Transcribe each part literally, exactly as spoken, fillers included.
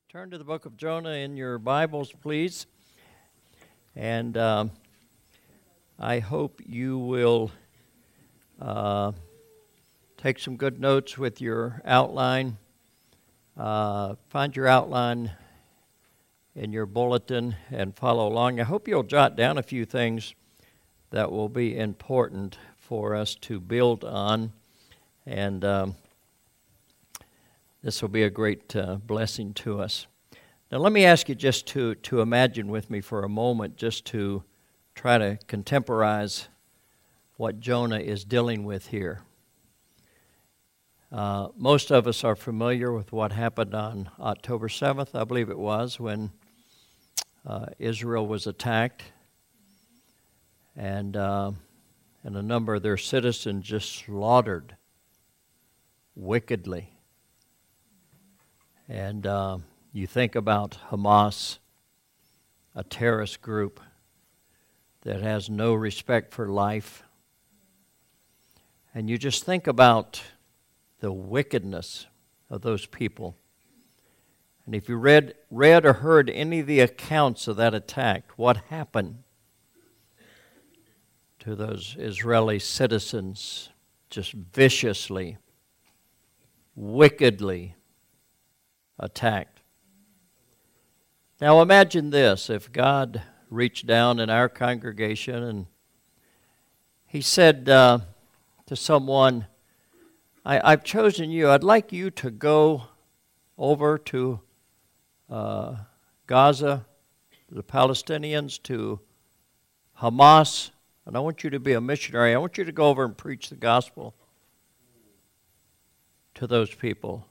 Turn to the book of Jonah in your Bibles, please. And um, I hope you will uh, take some good notes with your outline. Uh, find your outline in your bulletin and follow along. I hope you'll jot down a few things that will be important for us to build on. And um, this will be a great uh, blessing to us. Now let me ask you just to, to imagine with me for a moment, just to try to contemporize what Jonah is dealing with here. Uh, most of us are familiar with what happened on October seventh, I believe it was, when uh, Israel was attacked, and, uh, and a number of their citizens just slaughtered wickedly. And uh, you think about Hamas, a terrorist group that has no respect for life. And you just think about the wickedness of those people. And if you read, read or heard any of the accounts of that attack, what happened to those Israeli citizens, just viciously, wickedly attacked. Now imagine this, if God reached down in our congregation and he said uh, to someone, I, I've chosen you, I'd like you to go over to uh, Gaza, to the Palestinians, to Hamas, and I want you to be a missionary. I want you to go over and preach the gospel to those people.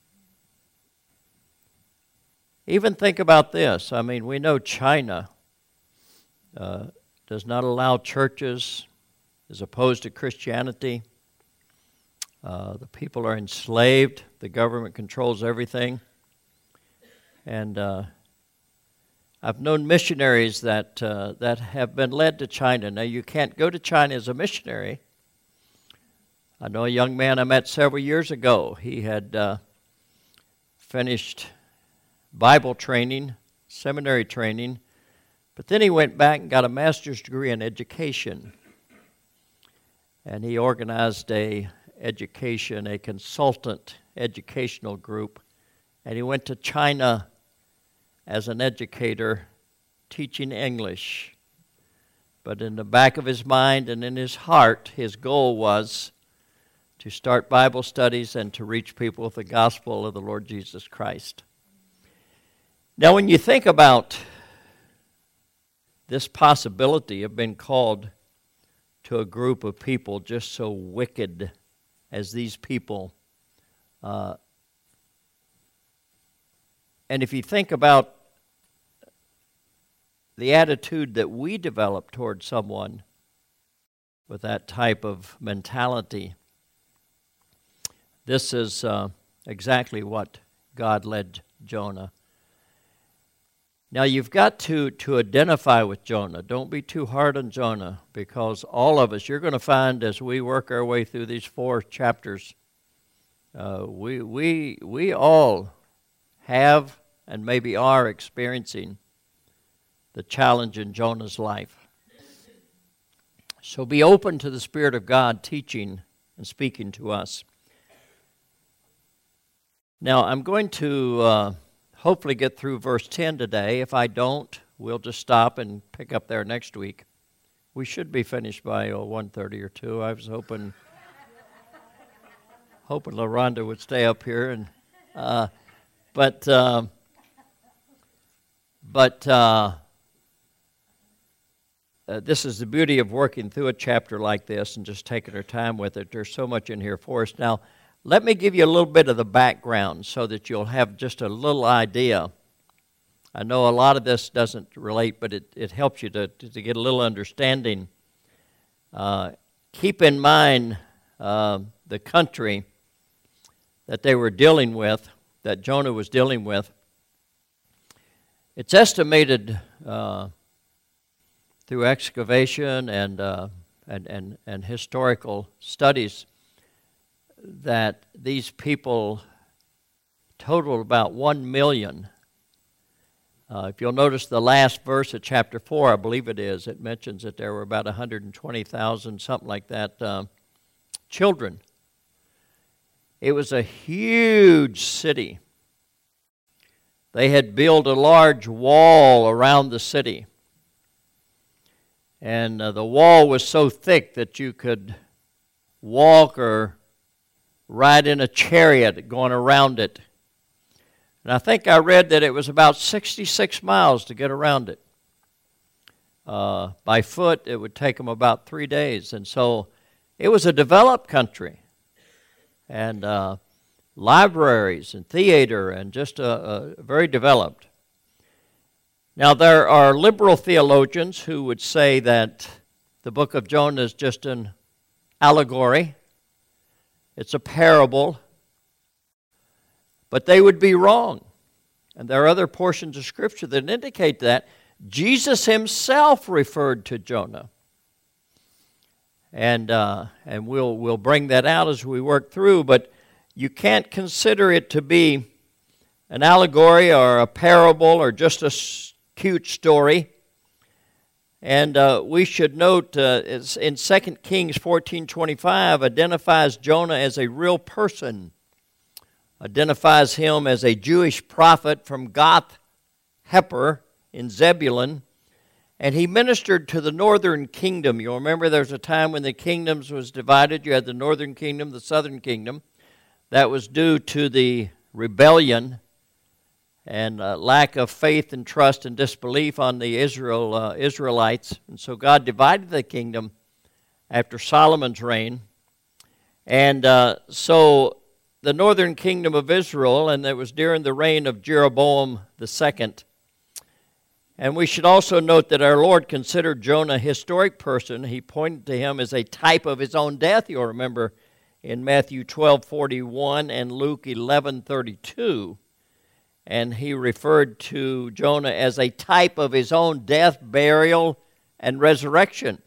Even think about this. I mean, we know China uh, does not allow churches, is opposed to Christianity. Uh, the people are enslaved. The government controls everything. And uh, I've known missionaries that uh, that have been led to China. Now, you can't go to China as a missionary. I know a young man I met several years ago. He had uh, finished Bible training, seminary training, but then he went back and got a master's degree in education. And he organized a education, a consultant educational group, and he went to China as an educator teaching English. But in the back of his mind and in his heart, his goal was to start Bible studies and to reach people with the gospel of the Lord Jesus Christ. Now, when you think about this possibility of being called to a group of people just so wicked as these people, uh, and if you think about the attitude that we develop toward someone with that type of mentality, this is uh, exactly what God led Jonah. Now, you've got to, to identify with Jonah. Don't be too hard on Jonah, because all of us, you're going to find as we work our way through these four chapters, uh, we, we, we all have and maybe are experiencing the challenge in Jonah's life. So be open to the Spirit of God teaching and speaking to us. Now, I'm going to Uh, hopefully get through verse ten today. If I don't, we'll just stop and pick up there next week. We should be finished by oh, one thirty or two. I was hoping hoping LaRonda would stay up here. and uh, But, uh, but uh, uh, this is the beauty of working through a chapter like this and just taking our time with it. There's so much in here for us. Now, let me give you a little bit of the background so that you'll have just a little idea. I know a lot of this doesn't relate, but it, it helps you to, to get a little understanding. Uh, keep in mind uh, the country that they were dealing with, that Jonah was dealing with. It's estimated uh, through excavation and, uh, and, and, and historical studies that these people total about one million Uh, if you'll notice the last verse of chapter four, I believe it is, it mentions that there were about one hundred twenty thousand, something like that, uh, children. It was a huge city. They had built a large wall around the city. And uh, the wall was so thick that you could walk or ride in a chariot going around it. And I think I read that it was about sixty-six miles to get around it. Uh, by foot, it would take them about three days. And so it was a developed country. And uh, libraries and theater and just a, a very developed. Now, there are liberal theologians who would say that the book of Jonah is just an allegory. It's a parable. But they would be wrong. And there are other portions of Scripture that indicate that. Jesus himself referred to Jonah. And uh, and we'll we'll bring that out as we work through, but you can't consider it to be an allegory or a parable or just a cute story. And uh, we should note uh, it's in Second Kings fourteen twenty-five identifies Jonah as a real person, identifies him as a Jewish prophet from Gath Hepher in Zebulun. And he ministered to the northern kingdom. You'll remember there was a time when the kingdoms was divided. You had the northern kingdom, the southern kingdom. That was due to the rebellion and uh, lack of faith and trust and disbelief on the Israel uh, Israelites. And so God divided the kingdom after Solomon's reign. And uh, so the northern kingdom of Israel, and it was during the reign of Jeroboam the second. And we should also note that our Lord considered Jonah a historic person. He pointed to him as a type of his own death. You'll remember in Matthew twelve forty-one and Luke eleven thirty-two. And he referred to Jonah as a type of his own death, burial, and resurrection.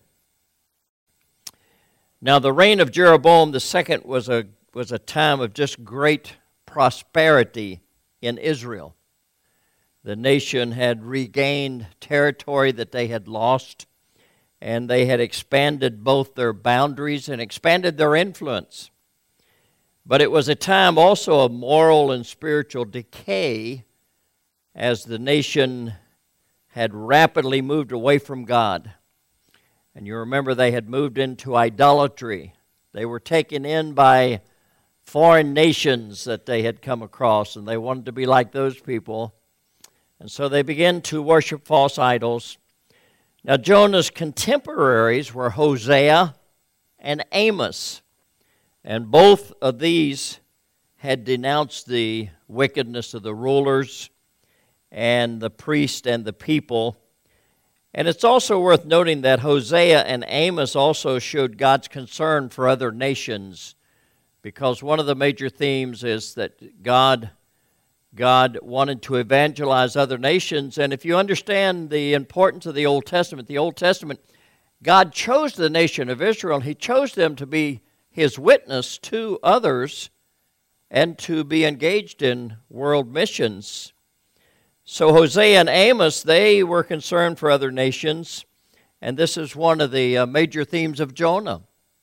Now, the reign of Jeroboam the second was a, was a time of just great prosperity in Israel. The nation had regained territory that they had lost, and they had expanded both their boundaries and expanded their influence. But it was a time also of moral and spiritual decay as the nation had rapidly moved away from God. And you remember they had moved into idolatry. They were taken in by foreign nations that they had come across, and they wanted to be like those people. And so they began to worship false idols. Now, Jonah's contemporaries were Hosea and Amos. And both of these had denounced the wickedness of the rulers and the priest and the people. And it's also worth noting that Hosea and Amos also showed God's concern for other nations, because one of the major themes is that God God wanted to evangelize other nations. And if you understand the importance of the Old Testament, the Old Testament, God chose the nation of Israel. He chose them to be His witness to others and to be engaged in world missions. So Hosea and Amos, they were concerned for other nations, and this is one of the uh, major themes of Jonah.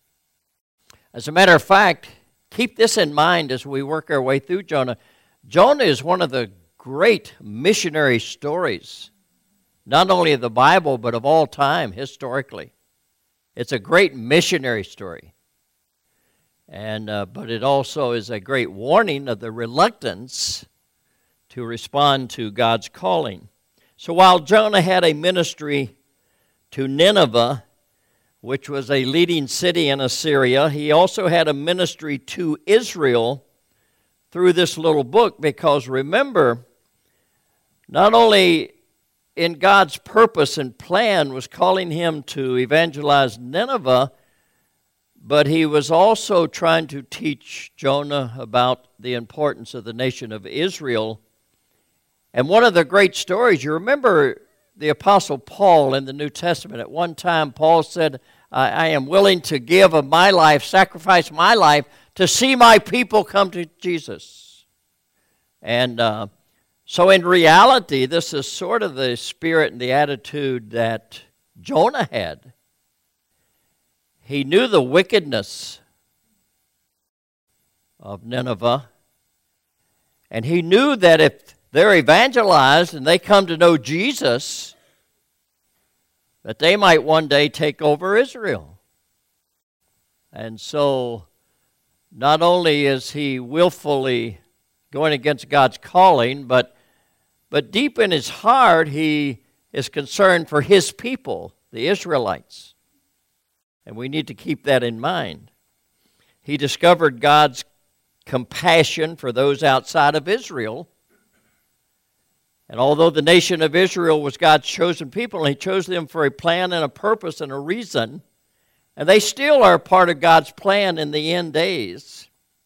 As a matter of fact, keep this in mind as we work our way through Jonah. Jonah is one of the great missionary stories, not only of the Bible, but of all time, historically. It's a great missionary story. And uh, but it also is a great warning of the reluctance to respond to God's calling. So while Jonah had a ministry to Nineveh, which was a leading city in Assyria, he also had a ministry to Israel through this little book, because remember, not only in God's purpose and plan was calling him to evangelize Nineveh, but he was also trying to teach Jonah about the importance of the nation of Israel. And one of the great stories, you remember the Apostle Paul in the New Testament. At one time, Paul said, I, I am willing to give of my life, sacrifice my life, to see my people come to Jesus. And uh, So in reality, this is sort of the spirit and the attitude that Jonah had. He knew the wickedness of Nineveh, and he knew that if they're evangelized and they come to know Jesus, that they might one day take over Israel. And so not only is he willfully going against God's calling, but but deep in his heart he is concerned for his people, the Israelites. And we need to keep that in mind. He discovered God's compassion for those outside of Israel. And although the nation of Israel was God's chosen people, and he chose them for a plan and a purpose and a reason, and they still are part of God's plan in the end days.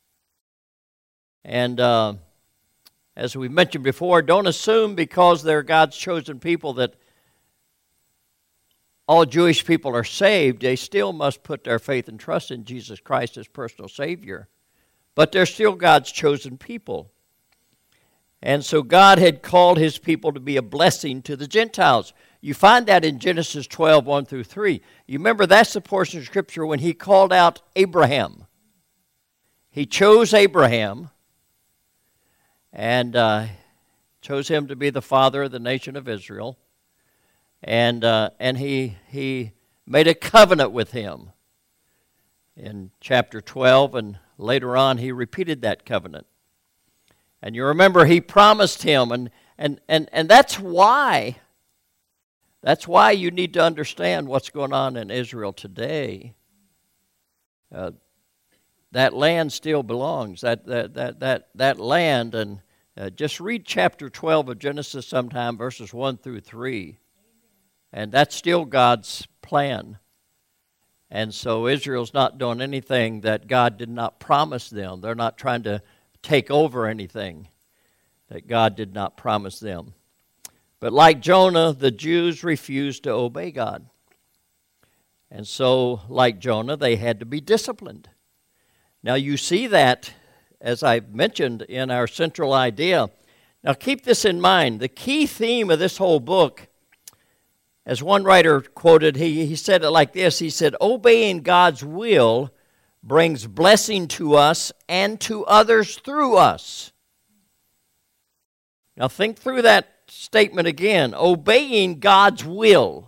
And uh, as we mentioned before, don't assume because they're God's chosen people that all Jewish people are saved. They still must put their faith and trust in Jesus Christ as personal Savior. But they're still God's chosen people. And so God had called his people to be a blessing to the Gentiles. You find that in Genesis twelve, one through three. You remember that's the portion of Scripture when he called out Abraham. He chose Abraham and uh, chose him to be the father of the nation of Israel. And uh, and he he made a covenant with him in chapter twelve, and later on he repeated that covenant. And you remember he promised him, and and and, and that's why that's why you need to understand what's going on in Israel today. Uh, that land still belongs. That that that that that land, and uh, just read chapter twelve of Genesis sometime, verses one through three. And that's still God's plan. And so Israel's not doing anything that God did not promise them. They're not trying to take over anything that God did not promise them. But like Jonah, the Jews refused to obey God. And so, like Jonah, they had to be disciplined. Now you see that, as I mentioned, in our central idea. Now keep this in mind. The key theme of this whole book, as one writer quoted, he, he said it like this. He said, obeying God's will brings blessing to us and to others through us. Now think through that statement again. Obeying God's will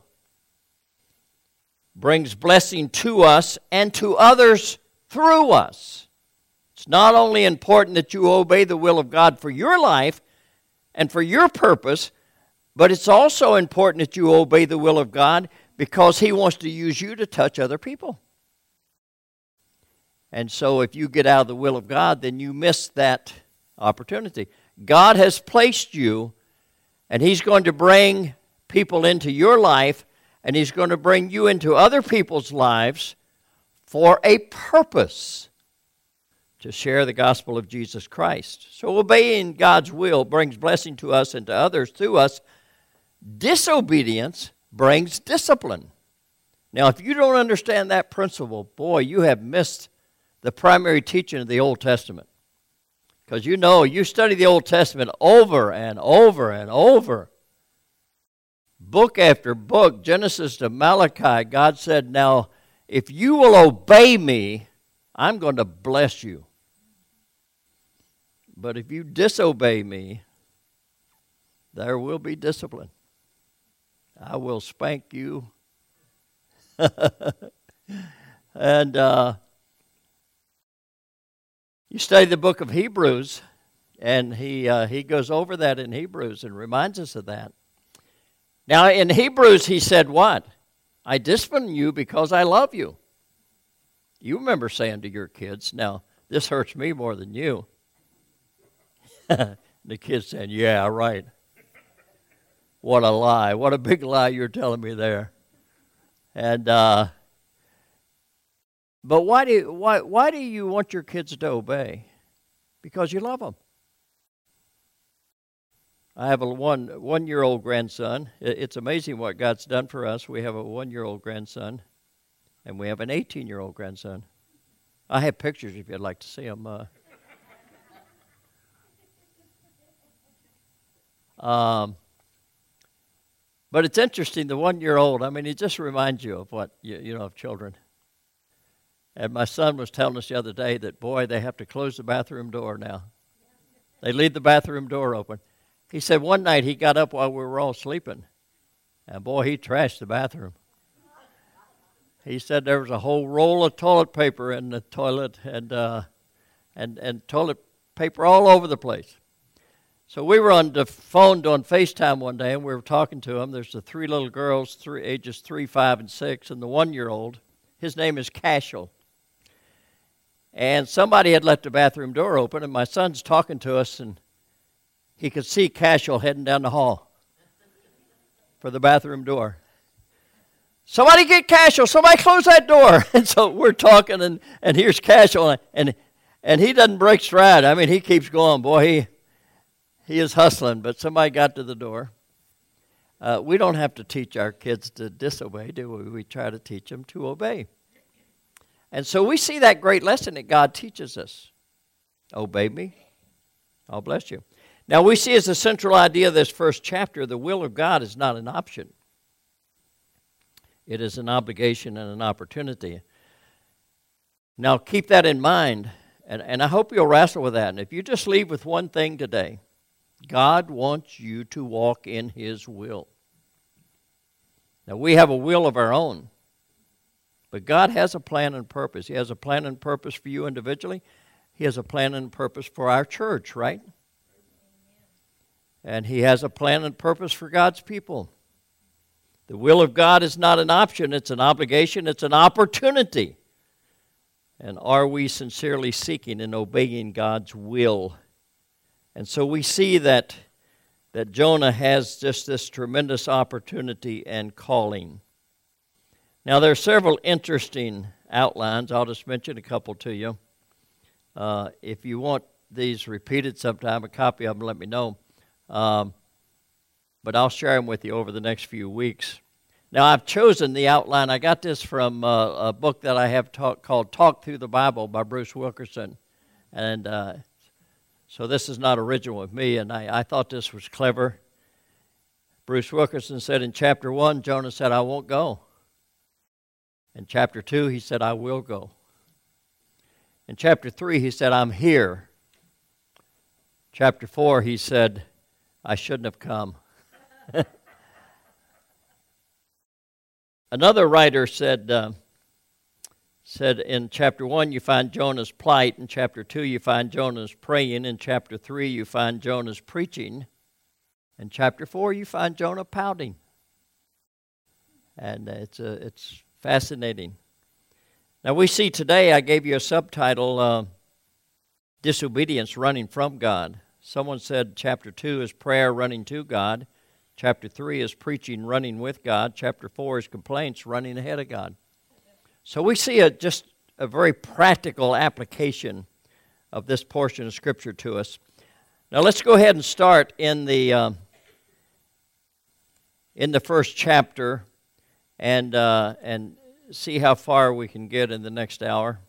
brings blessing to us and to others through us. It's not only important that you obey the will of God for your life and for your purpose, but it's also important that you obey the will of God because he wants to use you to touch other people. And so if you get out of the will of God, then you miss that opportunity. God has placed you, and he's going to bring people into your life, and he's going to bring you into other people's lives for a purpose, to share the gospel of Jesus Christ. So obeying God's will brings blessing to us and to others through us. Disobedience brings discipline. Now, if you don't understand that principle, boy, you have missed the primary teaching of the Old Testament. Because you know, you study the Old Testament over and over and over. Book after book, Genesis to Malachi, God said, now, if you will obey me, I'm going to bless you. But if you disobey me, there will be discipline. I will spank you. And uh, you study the book of Hebrews, and he uh, he goes over that in Hebrews and reminds us of that. Now, in Hebrews, he said what? I discipline you because I love you. You remember saying to your kids, now, this hurts me more than you. The kids saying, yeah, right. What a lie. What a big lie you're telling me there. And uh, but why do you, why why do you want your kids to obey? Because you love them. I have a one one year old grandson. It's amazing what God's done for us. We have a one year old grandson, and we have an eighteen year old grandson. I have pictures if you'd like to see them. Uh, Um, but it's interesting, the one-year-old, I mean, he just reminds you of what, you, you know, of children. And my son was telling us the other day that, boy, they have to close the bathroom door now. They leave the bathroom door open. He said one night he got up while we were all sleeping, and boy, he trashed the bathroom. He said there was a whole roll of toilet paper in the toilet and uh, and and toilet paper all over the place. So we were on the phone doing FaceTime one day, and we were talking to him. There's the three little girls, three ages three, five, and six, and the one-year-old. His name is Cashel. And somebody had left the bathroom door open, and my son's talking to us, and he could see Cashel heading down the hall for the bathroom door. Somebody get Cashel, somebody close that door. And so we're talking, and, and here's Cashel, and and he doesn't break stride. I mean, he keeps going. Boy, he he is hustling, but somebody got to the door. Uh, we don't have to teach our kids to disobey, do we? We try to teach them to obey. And so we see that great lesson that God teaches us. Obey me, I'll bless you. Now we see as the central idea of this first chapter, the will of God is not an option. It is an obligation and an opportunity. Now keep that in mind, and, and I hope you'll wrestle with that. And if you just leave with one thing today, God wants you to walk in His will. Now we have a will of our own. But God has a plan and purpose. He has a plan and purpose for you individually. He has a plan and purpose for our church, right? And He has a plan and purpose for God's people. The will of God is not an option. It's an obligation. It's an opportunity. And are we sincerely seeking and obeying God's will? And so we see that, that Jonah has just this tremendous opportunity and calling. Now, there are several interesting outlines. I'll just mention a couple to you. Uh, if you want these repeated sometime, a copy of them, let me know. Um, but I'll share them with you over the next few weeks. Now, I've chosen the outline. I got this from uh, a book that I have talk, called Talk Through the Bible by Bruce Wilkerson. And uh, so this is not original with me, and I, I thought this was clever. Bruce Wilkerson said in chapter one, Jonah said, I won't go. In chapter two, he said, I will go. In chapter three, he said, I'm here. Chapter four, he said, I shouldn't have come. Another writer said, uh, said in chapter one, you find Jonah's plight. In chapter two, you find Jonah's praying. In chapter three, you find Jonah's preaching. In chapter four, you find Jonah pouting. And it's a, it's fascinating. Now we see today, I gave you a subtitle, uh, Disobedience Running from God. Someone said chapter two is prayer running to God. Chapter three is preaching running with God. Chapter four is complaints running ahead of God. So we see a, just a very practical application of this portion of Scripture to us. Now let's go ahead and start in the, uh, in the first chapter. And uh, and see how far we can get in the next hour,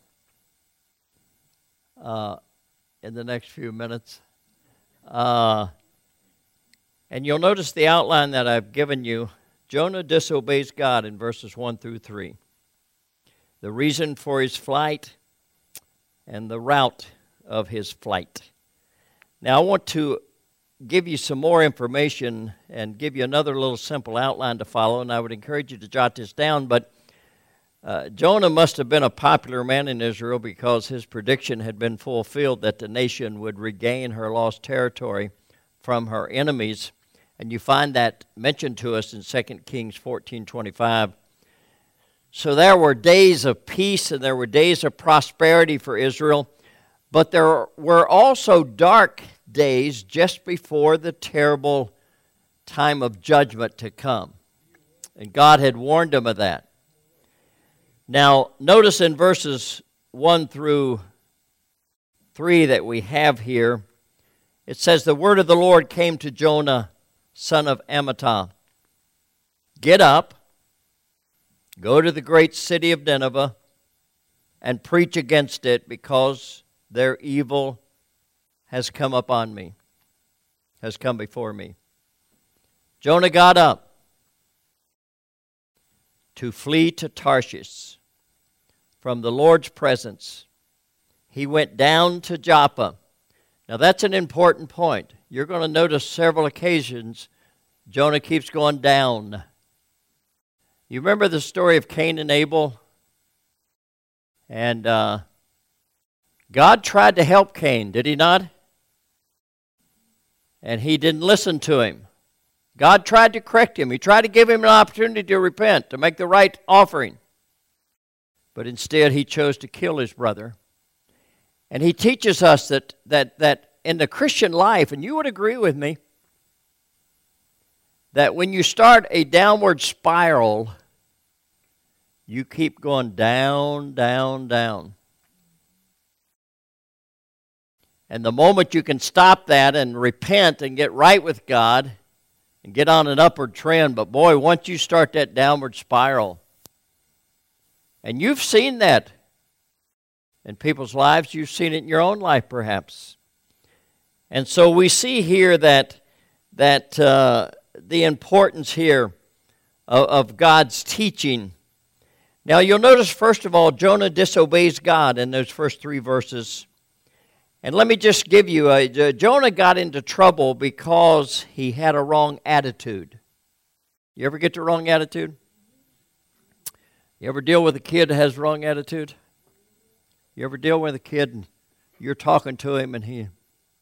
uh, in the next few minutes. Uh, and you'll notice the outline that I've given you. Jonah disobeys God in verses one through three. The reason for his flight and the route of his flight. Now I want to give you some more information and give you another little simple outline to follow, and I would encourage you to jot this down. But uh, Jonah must have been a popular man in Israel because his prediction had been fulfilled that the nation would regain her lost territory from her enemies. And you find that mentioned to us in Second Kings fourteen twenty-five. So there were days of peace and there were days of prosperity for Israel, but there were also dark days just before the terrible time of judgment to come. And God had warned them of that. Now, notice in verses one through three that we have here, it says, the word of the Lord came to Jonah, son of Amittai. Get up, go to the great city of Nineveh, and preach against it, because their evil has come upon me, has come before me. Jonah got up to flee to Tarshish from the Lord's presence. He went down to Joppa. Now that's an important point. You're going to notice several occasions Jonah keeps going down. You remember the story of Cain and Abel? And uh, God tried to help Cain, did he not? And he didn't listen to him. God tried to correct him. He tried to give him an opportunity to repent, to make the right offering. But instead he chose to kill his brother. And he teaches us that, that, that in the Christian life, and you would agree with me, that when you start a downward spiral, you keep going down, down, down. And the moment you can stop that and repent and get right with God and get on an upward trend, but boy, once you start that downward spiral, and you've seen that in people's lives, you've seen it in your own life perhaps. And so we see here that, that uh, the importance here of, of God's teaching. Now you'll notice, first of all, Jonah disobeys God in those first three verses. And let me just give you, a, Jonah got into trouble because he had a wrong attitude. You ever get the wrong attitude? You ever deal with a kid that has the wrong attitude? You ever deal with a kid and you're talking to him and he...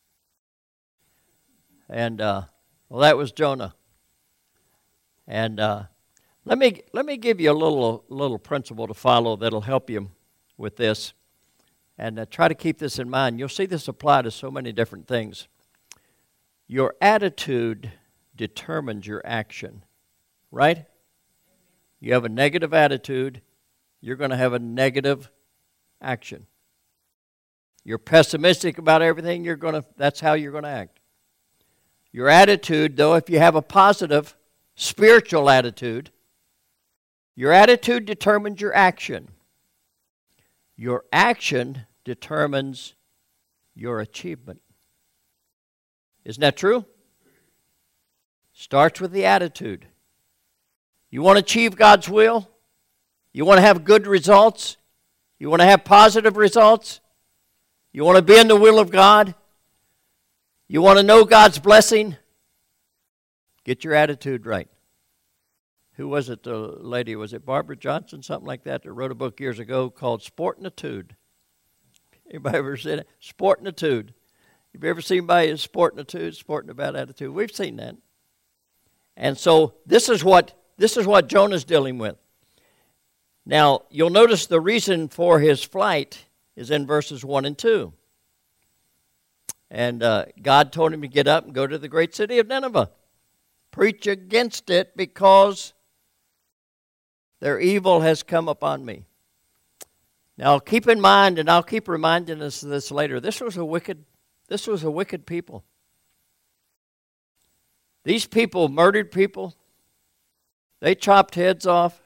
And, uh, well, that was Jonah. And uh, let me let me give you a little little principle to follow that'll help you with this. And uh, try to keep this in mind. You'll see this apply to so many different things. Your attitude determines your action, right? You have a negative attitude, you're going to have a negative action. You're pessimistic about everything, you're going to that's how you're going to act. Your attitude, though, if you have a positive spiritual attitude, your attitude determines your action. Your action determines your achievement. Isn't that true? Starts with the attitude. You want to achieve God's will? You want to have good results? You want to have positive results? You want to be in the will of God? You want to know God's blessing? Get your attitude right. Who was it, the lady? Was it Barbara Johnson, something like that, that wrote a book years ago called Sportnitude? Anybody ever seen it? Sportnitude. Have you ever seen anybody in Sportnitude, sporting a bad attitude? We've seen that. And so this is what this is what Jonah's dealing with. Now, you'll notice the reason for his flight is in verses one and two. And uh, God told him to get up and go to the great city of Nineveh. Preach against it because their evil has come upon me. Now keep in mind, and I'll keep reminding us of this later, this was a wicked, this was a wicked people. These people murdered people. They chopped heads off.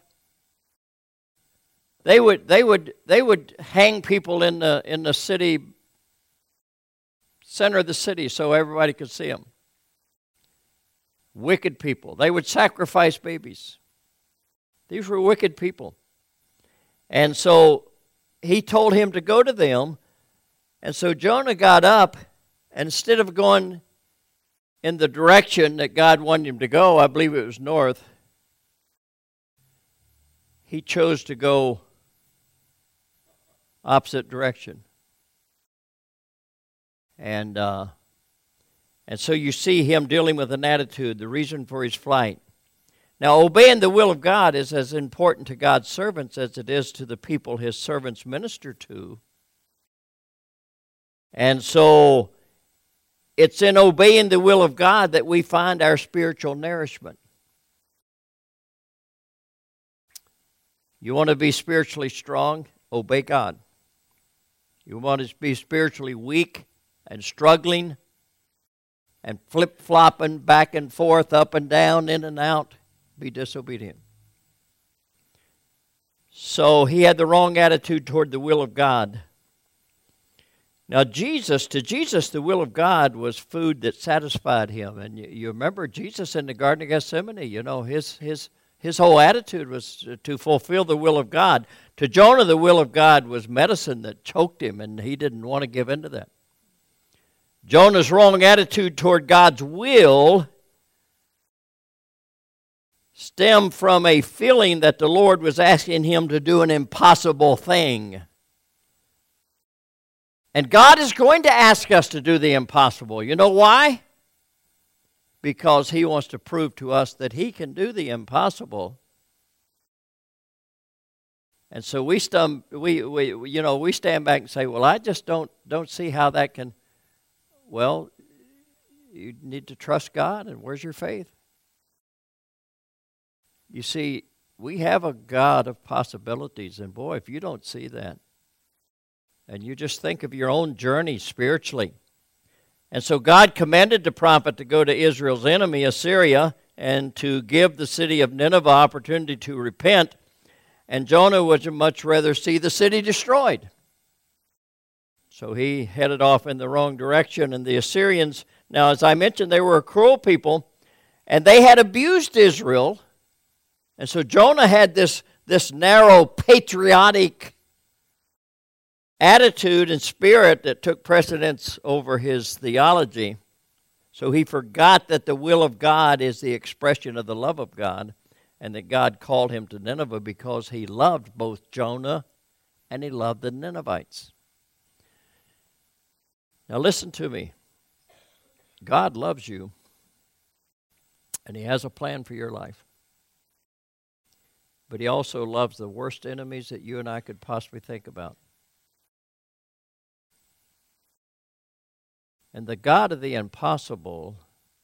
They would they would they would hang people in the in the city center of the city so everybody could see them. Wicked people. They would sacrifice babies. These were wicked people. And so he told him to go to them. And so Jonah got up, and instead of going in the direction that God wanted him to go, I believe it was north, he chose to go opposite direction. And uh, and so you see him dealing with an attitude, the reason for his flight. Now, obeying the will of God is as important to God's servants as it is to the people his servants minister to. And so it's in obeying the will of God that we find our spiritual nourishment. You want to be spiritually strong? Obey God. You want to be spiritually weak and struggling and flip-flopping back and forth, up and down, in and out? Be disobedient. So he had the wrong attitude toward the will of God. Now, Jesus, to Jesus, the will of God was food that satisfied him. And you, you remember Jesus in the Garden of Gethsemane, you know, his, his, his whole attitude was to fulfill the will of God. To Jonah, the will of God was medicine that choked him, and he didn't want to give in to that. Jonah's wrong attitude toward God's will stemmed from a feeling that the Lord was asking him to do an impossible thing. And God is going to ask us to do the impossible. You know why? Because he wants to prove to us that he can do the impossible. And so we, stum- we, we, you know, we stand back and say, well, I just don't, don't see how that can. Well, you need to trust God, and where's your faith? You see, we have a God of possibilities, and boy, if you don't see that, and you just think of your own journey spiritually. And so God commanded the prophet to go to Israel's enemy, Assyria, and to give the city of Nineveh opportunity to repent. And Jonah would much rather see the city destroyed. So he headed off in the wrong direction. And the Assyrians, now as I mentioned, they were a cruel people, and they had abused Israel. And so Jonah had this, this narrow, patriotic attitude and spirit that took precedence over his theology. So he forgot that the will of God is the expression of the love of God, and that God called him to Nineveh because he loved both Jonah and he loved the Ninevites. Now listen to me. God loves you, and he has a plan for your life. But he also loves the worst enemies that you and I could possibly think about. And the God of the impossible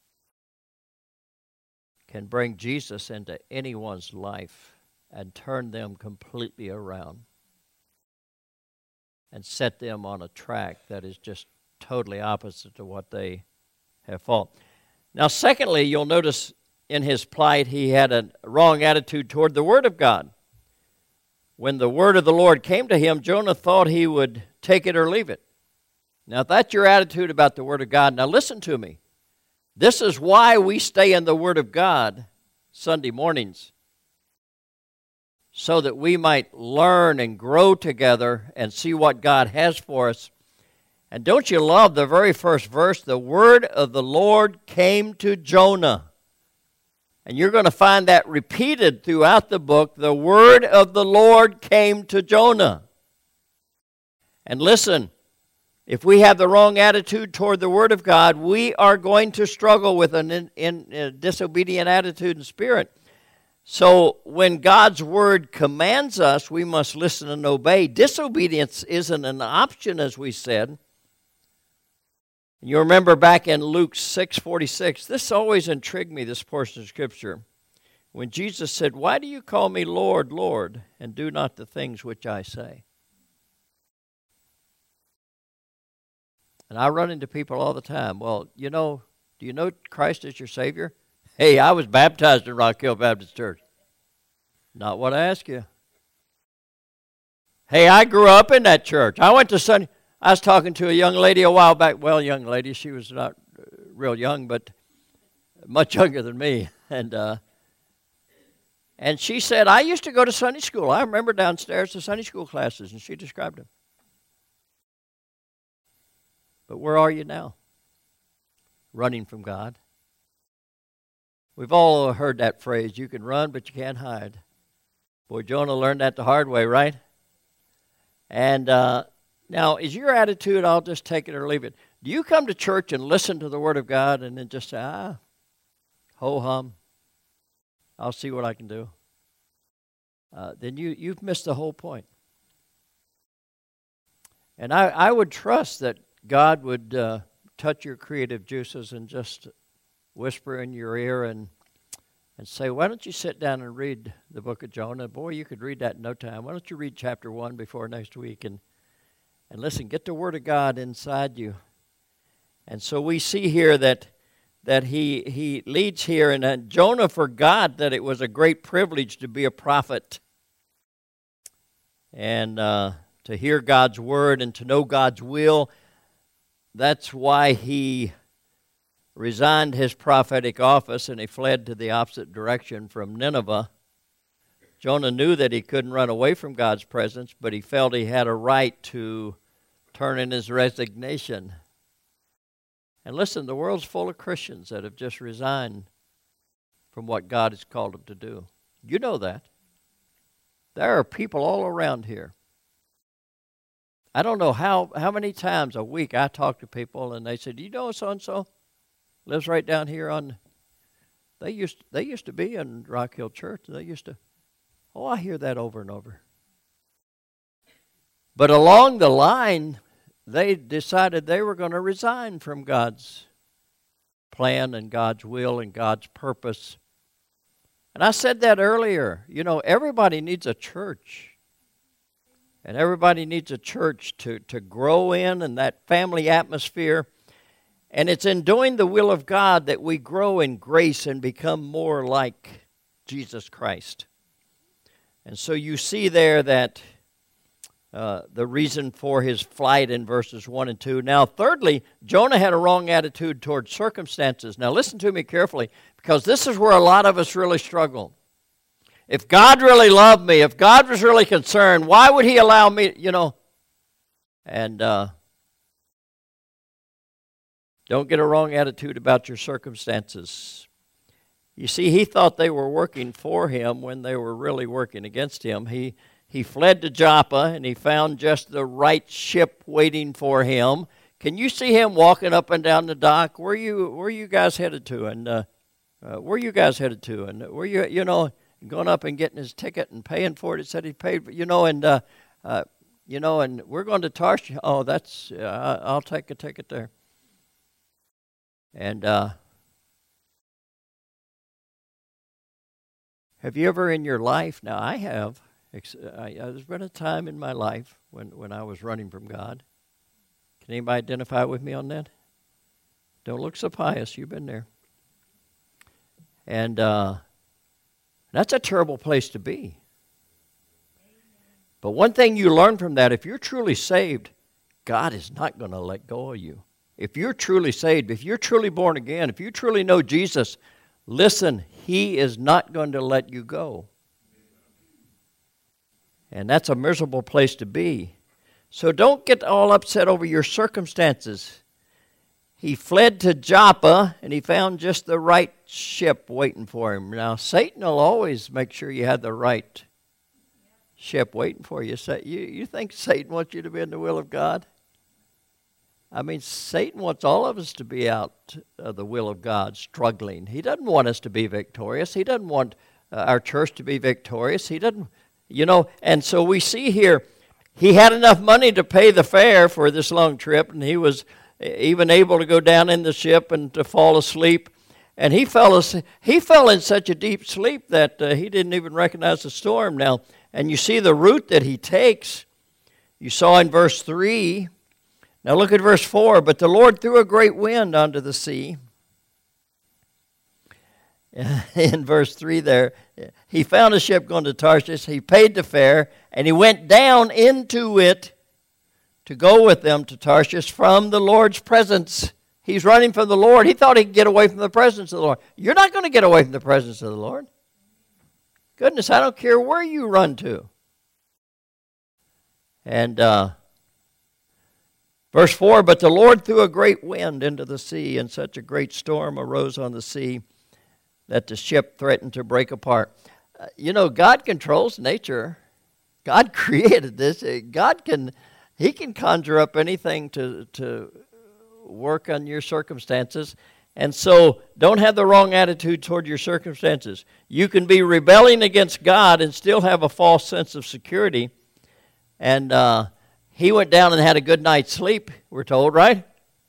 can bring Jesus into anyone's life and turn them completely around and set them on a track that is just totally opposite to what they have fought. Now, secondly, you'll notice in his plight he had a wrong attitude toward the Word of God. When the word of the Lord came to him, Jonah thought he would take it or leave it. Now, if that's your attitude about the Word of God, now listen to me. This is why we stay in the Word of God Sunday mornings, so that we might learn and grow together and see what God has for us. And don't you love the very first verse? The word of the Lord came to Jonah. And you're going to find that repeated throughout the book. The word of the Lord came to Jonah. And listen, if we have the wrong attitude toward the Word of God, we are going to struggle with an in, in, a disobedient attitude and spirit. So when God's Word commands us, we must listen and obey. Disobedience isn't an option, as we said. You remember back in Luke six forty-six, this always intrigued me, this portion of Scripture, when Jesus said, "Why do you call me Lord, Lord, and do not the things which I say?" And I run into people all the time. Well, you know, do you know Christ is your Savior? Hey, I was baptized in Rock Hill Baptist Church. Not what I ask you. Hey, I grew up in that church. I went to Sunday. I was talking to a young lady a while back. Well, young lady, she was not real young, but much younger than me. And uh, and she said, I used to go to Sunday school. I remember downstairs the Sunday school classes, and she described them. But where are you now? Running from God. We've all heard that phrase, you can run, but you can't hide. Boy, Jonah learned that the hard way, right? And uh, now, is your attitude, I'll just take it or leave it? Do you come to church and listen to the Word of God and then just say, ah, ho-hum, I'll see what I can do? Uh, then you, you've missed the whole point. And I, I would trust that God would uh, touch your creative juices and just whisper in your ear and and say, why don't you sit down and read the book of Jonah? Boy, you could read that in no time. Why don't you read chapter one before next week? And, and listen, get the Word of God inside you. And so we see here that that he, he leads here, and uh, Jonah forgot that it was a great privilege to be a prophet and uh, to hear God's Word and to know God's will. that's why he resigned his prophetic office and he fled to the opposite direction from Nineveh. Jonah knew that he couldn't run away from God's presence, but he felt he had a right to turn in his resignation. And listen, the world's full of Christians that have just resigned from what God has called them to do. You know that. There are people all around here. I don't know how, how many times a week I talk to people and they say, do you know so-and-so lives right down here on, they used, they used to be in Rock Hill Church. They used to, oh, I hear that over and over. But along the line, they decided they were going to resign from God's plan and God's will and God's purpose. And I said that earlier. You know, everybody needs a church. And everybody needs a church to, to grow in and that family atmosphere. And it's in doing the will of God that we grow in grace and become more like Jesus Christ. And so you see there that uh, the reason for his flight in verses one and two. Now, thirdly, Jonah had a wrong attitude towards circumstances. Now, listen to me carefully, because this is where a lot of us really struggle. If God really loved me, if God was really concerned, why would he allow me, you know? And uh, don't get a wrong attitude about your circumstances. You see, he thought they were working for him when they were really working against him. He he fled to Joppa, and he found just the right ship waiting for him. Can you see him walking up and down the dock? Where you where you guys headed to? And uh, uh, where you guys headed to? And where you you know going up and getting his ticket and paying for it? He said he paid, you know, and uh, uh, you know, and we're going to Tarshish. Oh, that's uh, I'll take a ticket there. And uh, have you ever in your life? Now I have. I, there's been a time in my life when, when I was running from God. Can anybody identify with me on that? Don't look so pious. You've been there. And uh, that's a terrible place to be. But one thing you learn from that, if you're truly saved, God is not going to let go of you. If you're truly saved, if you're truly born again, if you truly know Jesus, listen, he is not going to let you go. And that's a miserable place to be. So don't get all upset over your circumstances. He fled to Joppa, and he found just the right ship waiting for him. Now, Satan will always make sure you have the right ship waiting for you. So you, you think Satan wants you to be in the will of God? I mean, Satan wants all of us to be out of the will of God, struggling. He doesn't want us to be victorious. He doesn't want uh, our church to be victorious. He doesn't, you know, and so we see here, he had enough money to pay the fare for this long trip, and he was even able to go down in the ship and to fall asleep. And he fell asleep, he fell in such a deep sleep that uh, he didn't even recognize the storm. Now, and you see the route that he takes. You saw in verse three. Now look at verse four. But the Lord threw a great wind onto the sea. In verse three there, he found a ship going to Tarshish. He paid the fare, and he went down into it to go with them to Tarshish from the Lord's presence. He's running from the Lord. He thought he could get away from the presence of the Lord. You're not going to get away from the presence of the Lord. Goodness, I don't care where you run to. And uh, verse four, but the Lord threw a great wind into the sea, and such a great storm arose on the sea that the ship threatened to break apart. Uh, you know, God controls nature. God created this. God can, he can conjure up anything to, to work on your circumstances. And so don't have the wrong attitude toward your circumstances. You can be rebelling against God and still have a false sense of security. And uh, he went down and had a good night's sleep, we're told, right?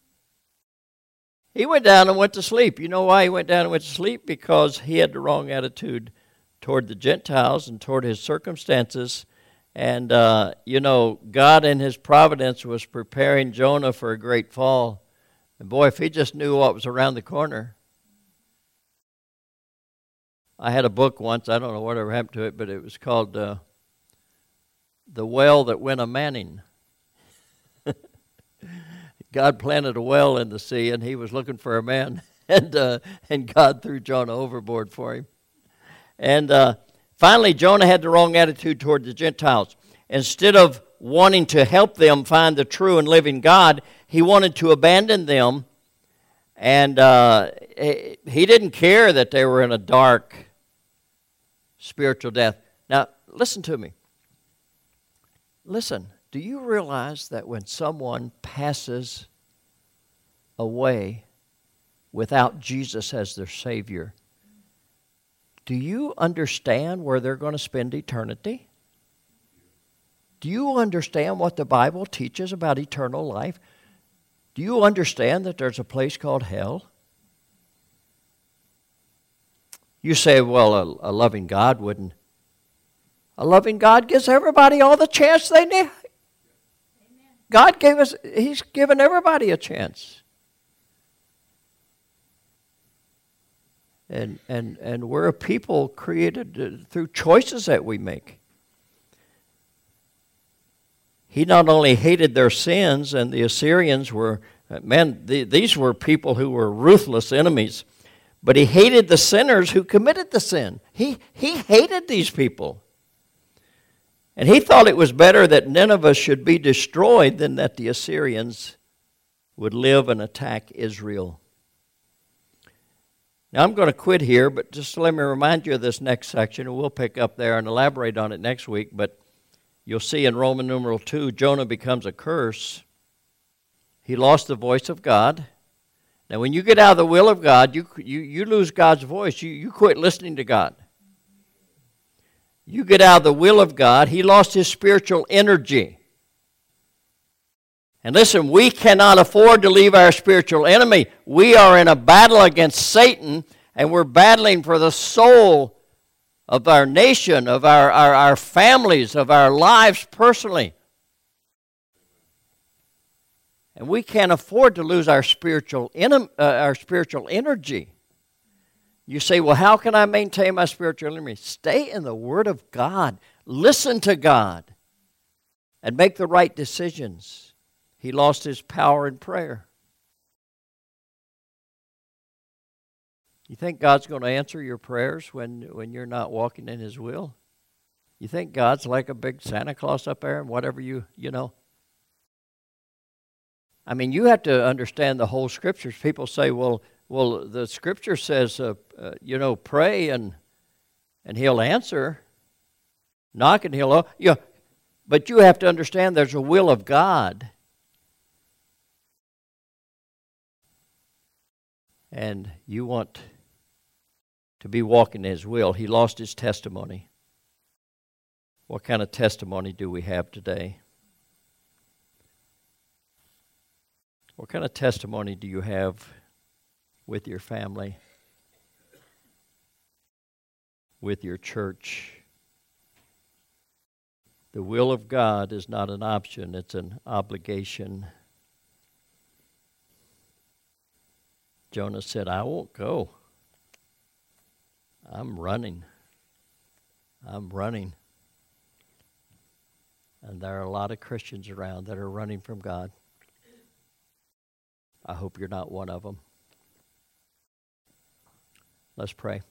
He went down and went to sleep. You know why he went down and went to sleep? Because he had the wrong attitude toward the Gentiles and toward his circumstances. And, uh, you know, God in his providence was preparing Jonah for a great fall. And boy, if he just knew what was around the corner. I had a book once, I don't know whatever happened to it, but it was called uh, The Whale That Went A-Manning. God planted a well in the sea, and he was looking for a man, and uh, and God threw Jonah overboard for him. And uh, finally, Jonah had the wrong attitude toward the Gentiles. Instead of wanting to help them find the true and living God, he wanted to abandon them, and uh, he didn't care that they were in a dark spiritual death. Now, listen to me. Listen. Do you realize that when someone passes away without Jesus as their Savior, do you understand where they're going to spend eternity? Do you understand what the Bible teaches about eternal life? Do you understand that there's a place called hell? You say, well, a, a loving God wouldn't. A loving God gives everybody all the chance they need. God gave us, he's given everybody a chance. And and and we're a people created through choices that we make. He not only hated their sins, and the Assyrians were, man, the, these were people who were ruthless enemies, but he hated the sinners who committed the sin. He, he hated these people. And he thought it was better that Nineveh should be destroyed than that the Assyrians would live and attack Israel. Now I'm going to quit here, but just let me remind you of this next section, and we'll pick up there and elaborate on it next week. But you'll see in Roman numeral two, Jonah becomes a curse. He lost the voice of God. Now when you get out of the will of God, you you, you lose God's voice. You, you quit listening to God. You get out of the will of God, he lost his spiritual energy. And listen, we cannot afford to leave our spiritual enemy. We are in a battle against Satan, and we're battling for the soul of our nation, of our, our, our families, of our lives personally. And we can't afford to lose our spiritual, uh, our spiritual energy. You say, well, how can I maintain my spiritual energy? Stay in the Word of God. Listen to God. And make the right decisions. He lost his power in prayer. You think God's going to answer your prayers when, when you're not walking in his will? You think God's like a big Santa Claus up there and whatever you, you know? I mean, you have to understand the whole Scriptures. People say, well, Well, the Scripture says, uh, uh, you know, pray and and he'll answer. Knock and he'll open. Yeah, but you have to understand there's a will of God. And you want to be walking in his will. He lost his testimony. What kind of testimony do we have today? What kind of testimony do you have with your family, with your church? The will of God is not an option, it's an obligation. Jonah said, I won't go. I'm running. I'm running. And there are a lot of Christians around that are running from God. I hope you're not one of them. Let's pray.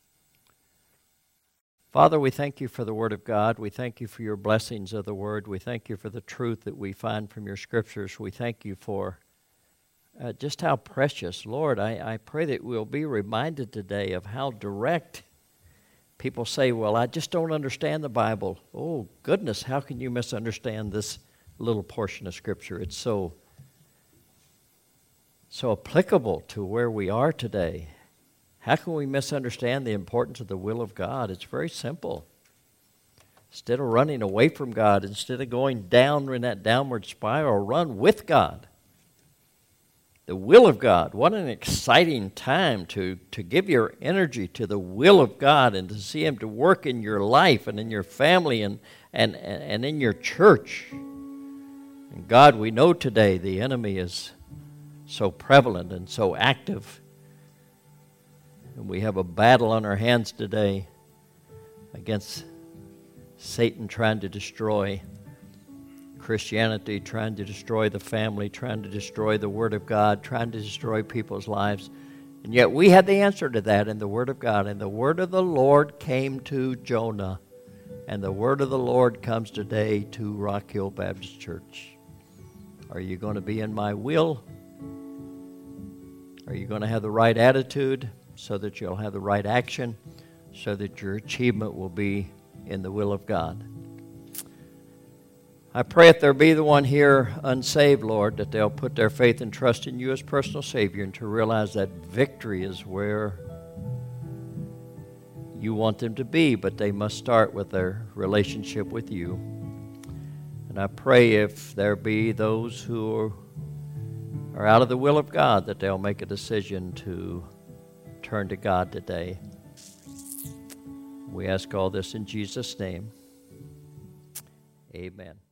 Father, we thank you for the Word of God. We thank you for your blessings of the Word. We thank you for the truth that we find from your Scriptures. We thank you for uh, just how precious. Lord, I, I pray that we'll be reminded today of how direct people say, well, I just don't understand the Bible. Oh, goodness, how can you misunderstand this little portion of Scripture? It's so, so applicable to where we are today. How can we misunderstand the importance of the will of God? It's very simple. Instead of running away from God, instead of going down in that downward spiral, run with God. The will of God. What an exciting time to, to give your energy to the will of God and to see him to work in your life and in your family and, and, and in your church. And God, we know today the enemy is so prevalent and so active. And we have a battle on our hands today against Satan trying to destroy Christianity, trying to destroy the family, trying to destroy the Word of God, trying to destroy people's lives. And yet we had the answer to that in the Word of God. And the Word of the Lord came to Jonah. And the Word of the Lord comes today to Rock Hill Baptist Church. Are you going to be in my will? Are you going to have the right attitude so that you'll have the right action, so that your achievement will be in the will of God? I pray if there be the one here unsaved, Lord, that they'll put their faith and trust in you as personal Savior and to realize that victory is where you want them to be, but they must start with their relationship with you. And I pray if there be those who are are out of the will of God, that they'll make a decision to turn to God today. We ask all this in Jesus' name. Amen.